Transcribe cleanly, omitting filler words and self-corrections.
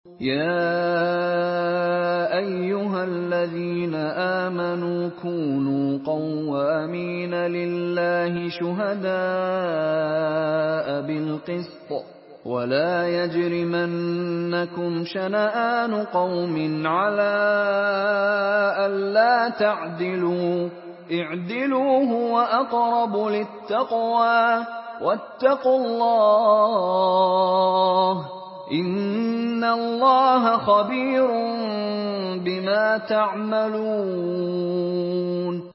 يَا أَيُّهَا الَّذِينَ آمَنُوا كُونُوا قَوَّامِينَ لِلَّهِ شُهَدَاءَ بِالْقِسْطِ ۖ وَلَا يَجْرِمَنَّكُمْ شَنَآنُ قَوْمٍ عَلَىٰ أَلَّا تَعْدِلُوا ۚ اعْدِلُوا هُوَ أَقْرَبُ لِلتَّقْوَىٰ ۖ وَاتَّقُوا اللَّهَ ۚ إِنَّ اللَّهَ خَبِيرٌ بِمَا تَعْمَلُونَ